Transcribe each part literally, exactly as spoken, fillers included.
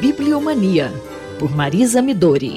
Bibliomania, por Marisa Midori.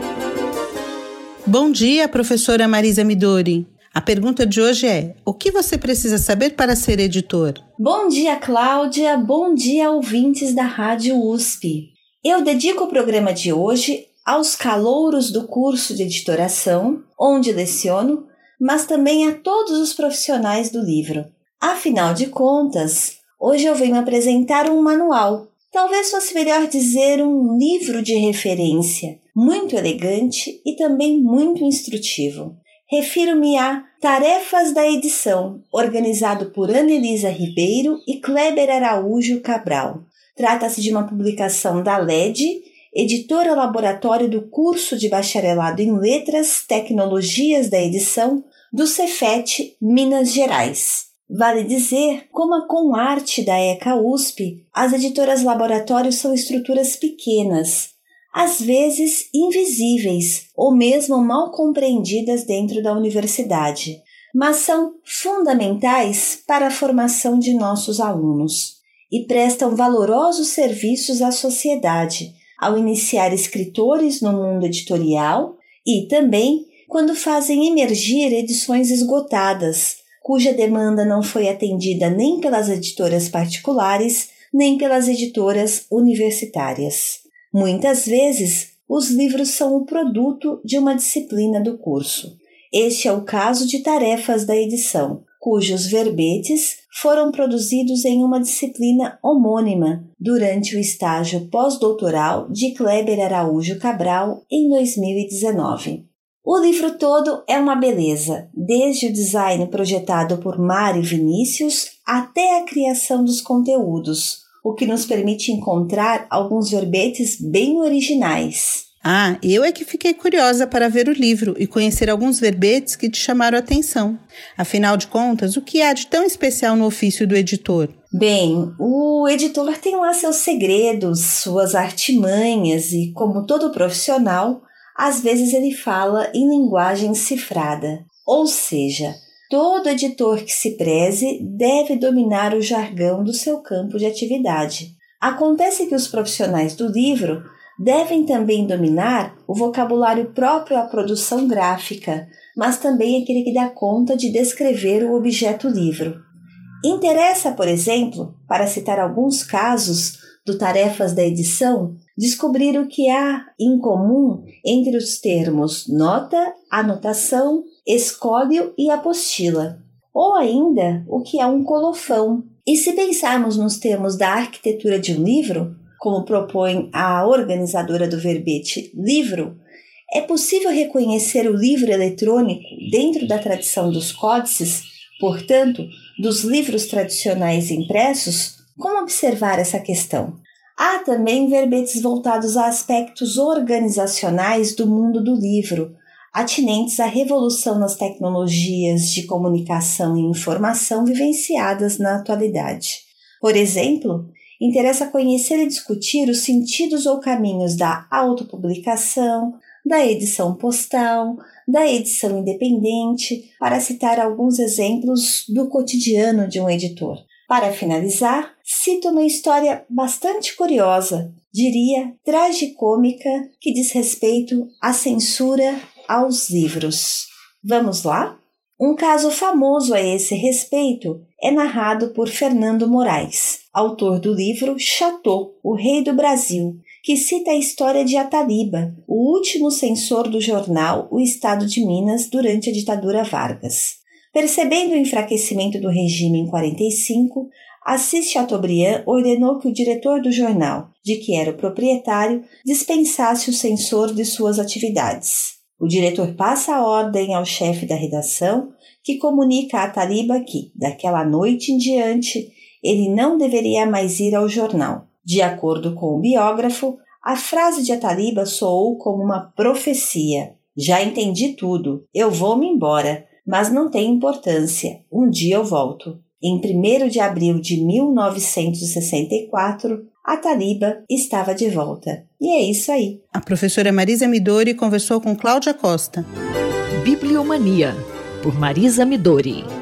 Bom dia, professora Marisa Midori. A pergunta de hoje é: o que você precisa saber para ser editor? Bom dia, Cláudia. Bom dia, ouvintes da Rádio U S P. Eu dedico o programa de hoje aos calouros do curso de editoração, onde leciono, mas também a todos os profissionais do livro. Afinal de contas, hoje eu venho apresentar um manual. Talvez fosse melhor dizer um livro de referência, muito elegante e também muito instrutivo. Refiro-me a Tarefas da Edição, organizado por Anelisa Ribeiro e Kleber Araújo Cabral. Trata-se de uma publicação da L E D, editora laboratório do curso de bacharelado em Letras, Tecnologias da Edição, do Cefet, Minas Gerais. Vale dizer, como a Comarte da ECA U S P, as editoras laboratório são estruturas pequenas, às vezes invisíveis ou mesmo mal compreendidas dentro da universidade, mas são fundamentais para a formação de nossos alunos e prestam valorosos serviços à sociedade ao iniciar escritores no mundo editorial e também quando fazem emergir edições esgotadas, cuja demanda não foi atendida nem pelas editoras particulares, nem pelas editoras universitárias. Muitas vezes, os livros são o produto de uma disciplina do curso. Este é o caso de Tarefas da Edição, cujos verbetes foram produzidos em uma disciplina homônima durante o estágio pós-doutoral de Kleber Araújo Cabral em dois mil e dezenove. O livro todo é uma beleza, desde o design projetado por Mário Vinícius até a criação dos conteúdos, o que nos permite encontrar alguns verbetes bem originais. Ah, eu é que fiquei curiosa para ver o livro e conhecer alguns verbetes que te chamaram a atenção. Afinal de contas, o que há de tão especial no ofício do editor? Bem, o editor tem lá seus segredos, suas artimanhas e, como todo profissional, às vezes ele fala em linguagem cifrada, ou seja, todo editor que se preze deve dominar o jargão do seu campo de atividade. Acontece que os profissionais do livro devem também dominar o vocabulário próprio à produção gráfica, mas também aquele que dá conta de descrever o objeto livro. Interessa, por exemplo, para citar alguns casos do Tarefas da Edição, descobrir o que há em comum entre os termos nota, anotação, escólio e apostila, ou ainda o que é um colofão. E se pensarmos nos termos da arquitetura de um livro, como propõe a organizadora do verbete livro, é possível reconhecer o livro eletrônico dentro da tradição dos códices, portanto, dos livros tradicionais impressos. Como observar essa questão? Há também verbetes voltados a aspectos organizacionais do mundo do livro, atinentes à revolução nas tecnologias de comunicação e informação vivenciadas na atualidade. Por exemplo, interessa conhecer e discutir os sentidos ou caminhos da autopublicação, da edição postal, da edição independente, para citar alguns exemplos do cotidiano de um editor. Para finalizar, cito uma história bastante curiosa, diria tragicômica, que diz respeito à censura aos livros. Vamos lá? Um caso famoso a esse respeito é narrado por Fernando Moraes, autor do livro Chateau, o Rei do Brasil, que cita a história de Ataliba, o último censor do jornal O Estado de Minas durante a ditadura Vargas. Percebendo o enfraquecimento do regime em quarenta e cinco, Assis Chateaubriand ordenou que o diretor do jornal, de que era o proprietário, dispensasse o censor de suas atividades. O diretor passa a ordem ao chefe da redação, que comunica a Ataliba que, daquela noite em diante, ele não deveria mais ir ao jornal. De acordo com o biógrafo, a frase de Ataliba soou como uma profecia. Já entendi tudo, eu vou-me embora. Mas não tem importância, um dia eu volto. Em primeiro de abril de mil novecentos e sessenta e quatro, Ataliba estava de volta. E é isso aí. A professora Marisa Midori conversou com Cláudia Costa. Bibliomania, por Marisa Midori.